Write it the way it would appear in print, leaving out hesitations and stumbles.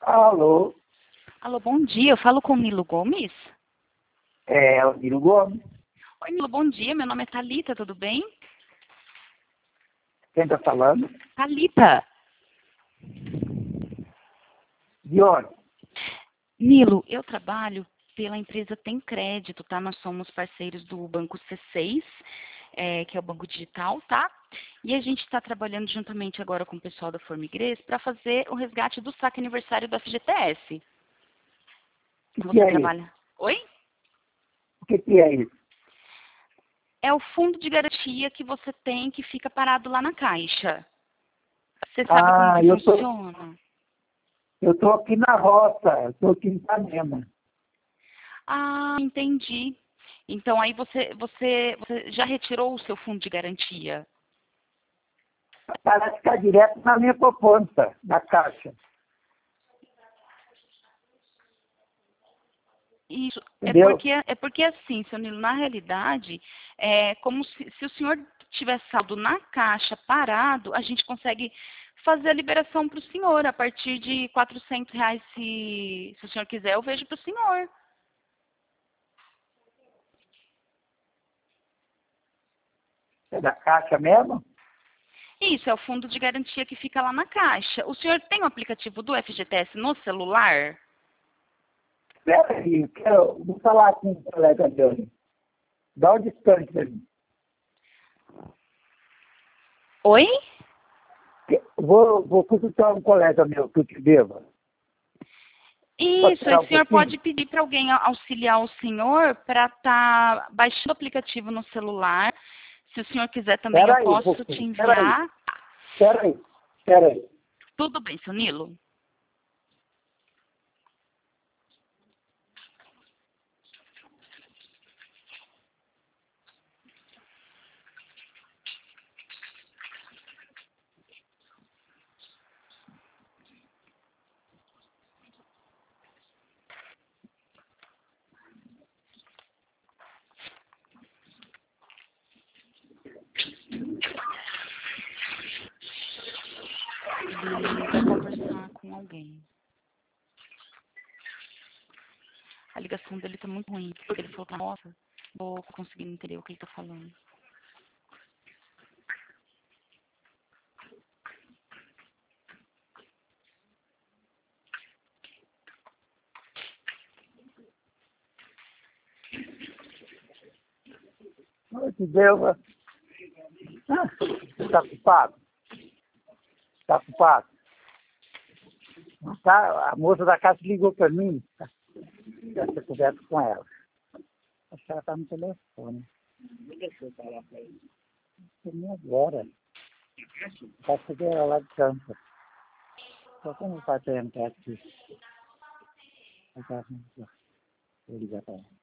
Alô, Alô, bom dia. Eu falo com o Nilo Gomes? é o Nilo Gomes. Oi, Nilo, bom dia. Meu nome é Thalita, tudo bem? Quem está falando? Thalita. De onde? Nilo, eu trabalho pela empresa Tem Crédito, tá? Nós somos parceiros do Banco C6, que é o Banco Digital, tá? E a gente está trabalhando juntamente agora com o pessoal da Formigres para fazer o resgate do saque aniversário do FGTS. O que Você é isso? trabalha... Oi? O que é isso? É o fundo de garantia que você tem que fica parado lá na Caixa. Você sabe como Ah, que funciona? eu tô aqui na roça, eu tô aqui em Ipanema. Ah, entendi. Então aí você já retirou o seu fundo de garantia? Parece que está direto na minha poupança, da Caixa. Isso, Entendeu? é porque assim, seu Nilo, na realidade, é como se o senhor tiver saldo na caixa parado, a gente consegue fazer a liberação para o senhor. A partir de R$ 400, se o senhor quiser, eu vejo para o senhor. É da Caixa mesmo? Isso, é o fundo de garantia que fica lá na caixa. O senhor tem o aplicativo do FGTS no celular? Espera aí, vou falar com o colega meu. Dá um distante para mim. Oi? Vou consultar um colega meu que eu te deva. Pode Isso, aí esperar o um senhor pouquinho? pode pedir para alguém auxiliar o senhor para estar baixando o aplicativo no celular. Se o senhor quiser também, eu Espera aí um posso te pouquinho. Espera aí. enviar. Espera aí. Espera aí. Tudo bem, seu Nilo? Ele vai conversar com alguém. A ligação dele tá muito ruim, porque ele falou, nossa, vou conseguindo entender o que ele tá falando. Eu te deva. Ah, você está ocupado? Está ocupado? Não tá? A moça da casa ligou para mim. Já ter conversa com ela. Acho que ela está no telefone. Deixa eu falar para ele. Nem agora. Vai fazer ela lá de campo. Só como vai ter entrar aqui. Vou ligar para ela.